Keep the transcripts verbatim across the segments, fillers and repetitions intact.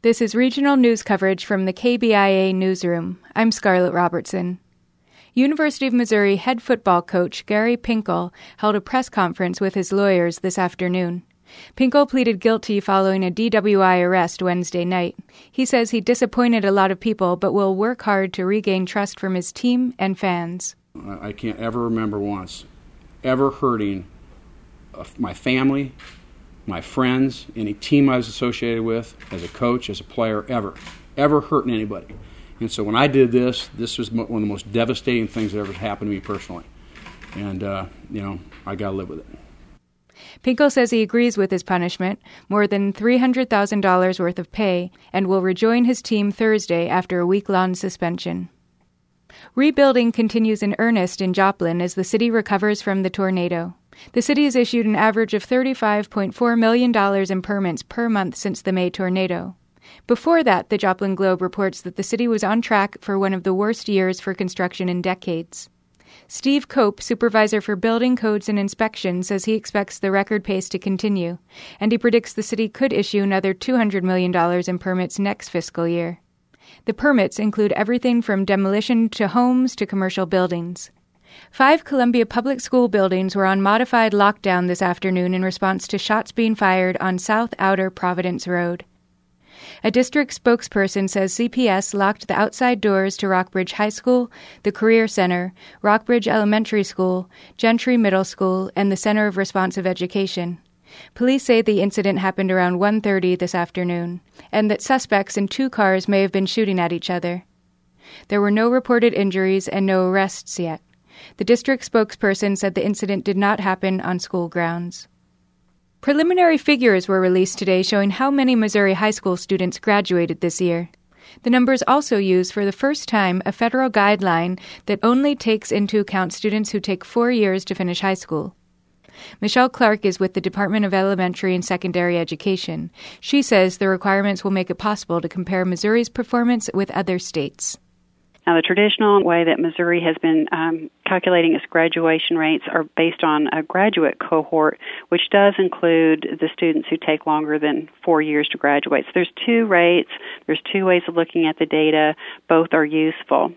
This is regional news coverage from the K B I A newsroom. I'm Scarlett Robertson. University of Missouri head football coach Gary Pinkel held a press conference with his lawyers this afternoon. Pinkel pleaded guilty following a D W I arrest Wednesday night. He says he disappointed a lot of people but will work hard to regain trust from his team and fans. I can't ever remember once ever hurting my family, my friends, any team I was associated with, as a coach, as a player, ever, ever hurting anybody. And so when I did this, this was one of the most devastating things that ever happened to me personally. And, uh, you know, I got to live with it. Pinkel says he agrees with his punishment, more than three hundred thousand dollars worth of pay, and will rejoin his team Thursday after a week-long suspension. Rebuilding continues in earnest in Joplin as the city recovers from the tornado. The city has issued an average of thirty-five point four million dollars in permits per month since the May tornado. Before that, the Joplin Globe reports that the city was on track for one of the worst years for construction in decades. Steve Cope, supervisor for building codes and inspection, says he expects the record pace to continue, and he predicts the city could issue another two hundred million dollars in permits next fiscal year. The permits include everything from demolition to homes to commercial buildings. Five Columbia Public School buildings were on modified lockdown this afternoon in response to shots being fired on South Outer Providence Road. A district spokesperson says C P S locked the outside doors to Rockbridge High School, the Career Center, Rockbridge Elementary School, Gentry Middle School, and the Center of Responsive Education. Police say the incident happened around one thirty this afternoon, and that suspects in two cars may have been shooting at each other. There were no reported injuries and no arrests yet. The district spokesperson said the incident did not happen on school grounds. Preliminary figures were released today showing how many Missouri high school students graduated this year. The numbers also use for the first time a federal guideline that only takes into account students who take four years to finish high school. Michelle Clark is with the Department of Elementary and Secondary Education. She says the requirements will make it possible to compare Missouri's performance with other states. Now, the traditional way that Missouri has been um, calculating its graduation rates are based on a graduate cohort, which does include the students who take longer than four years to graduate. So there's two rates, there's two ways of looking at the data. Both are useful.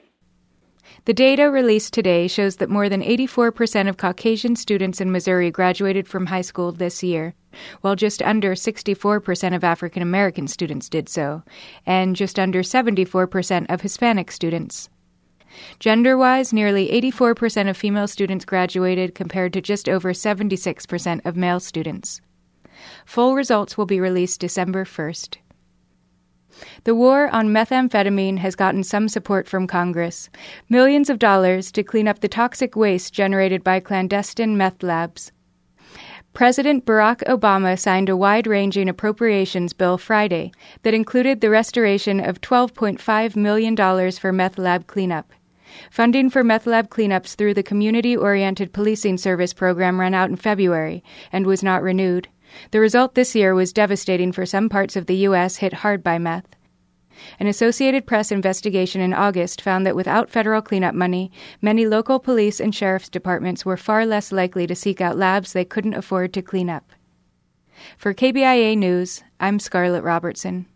The data released today shows that more than eighty-four percent of Caucasian students in Missouri graduated from high school this year, while just under sixty-four percent of African American students did so, and just under seventy-four percent of Hispanic students. Gender-wise, nearly eighty-four percent of female students graduated compared to just over seventy-six percent of male students. Full results will be released December first. The war on methamphetamine has gotten some support from Congress, millions of dollars to clean up the toxic waste generated by clandestine meth labs. President Barack Obama signed a wide-ranging appropriations bill Friday that included the restoration of twelve point five million dollars for meth lab cleanup. Funding for meth lab cleanups through the Community-Oriented Policing Service program ran out in February and was not renewed. The result this year was devastating for some parts of the U S hit hard by meth. An Associated Press investigation in August found that without federal cleanup money, many local police and sheriff's departments were far less likely to seek out labs they couldn't afford to clean up. For K B I A News, I'm Scarlett Robertson.